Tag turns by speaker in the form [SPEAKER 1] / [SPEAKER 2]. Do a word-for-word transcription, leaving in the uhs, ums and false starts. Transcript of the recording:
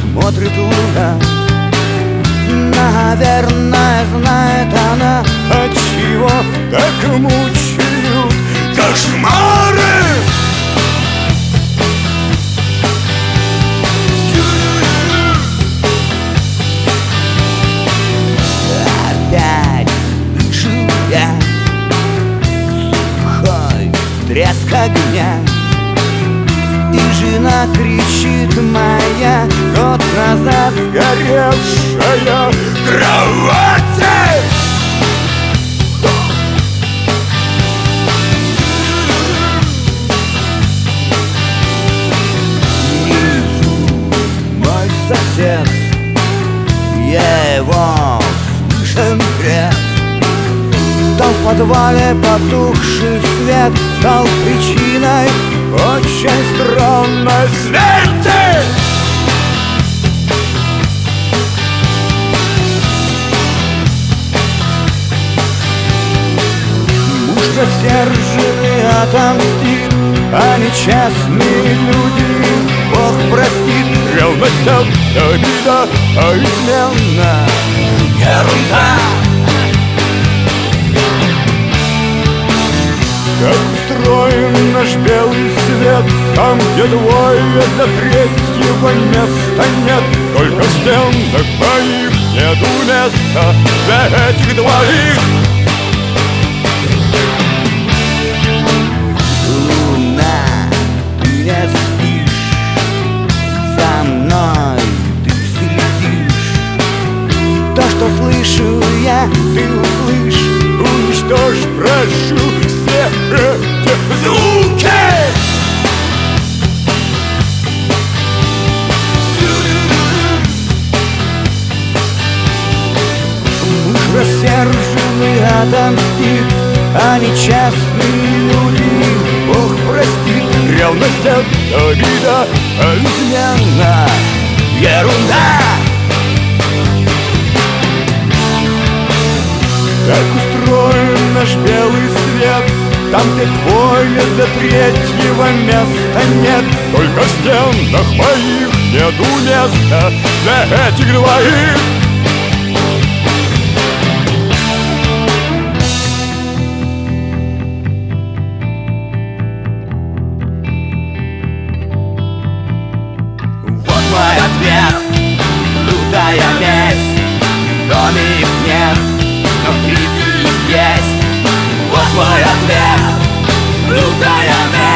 [SPEAKER 1] смотрит луна. Наверное, знает она, отчего так мучают кошмары. Опять слышу я сухой треск огня, и жена кричит моя, год назад сгоревшая кровать. Внизу мой сосед, я его слышен грех. Там в подвале потухший свет стал причиной очень странной смерти. Муж рассерженный отомстит, а нечестные люди Бог простит. Ревность — это обида, а измена — ерунда. Как устроен наш белый свет, там, где двое до третьего места нет. Только в стенах моих нету места для этих двоих. Луна, ты не спишь, за мной ты следишь. То, что слышу я, ты услышь. Уничтожь, прошу, все эти звуки. Муж рассерженный отомстит, а нечестные люди Бог простит. Ревность — это обида, а измена — ерунда. Как устроен наш белый свет, там, где двое до третьего места нет. Только в стенах моих нету места для этих двоих. Вот мой ответ, лютая месть. В доме их нет, но крики есть. Вот мой ответ, лютая месть.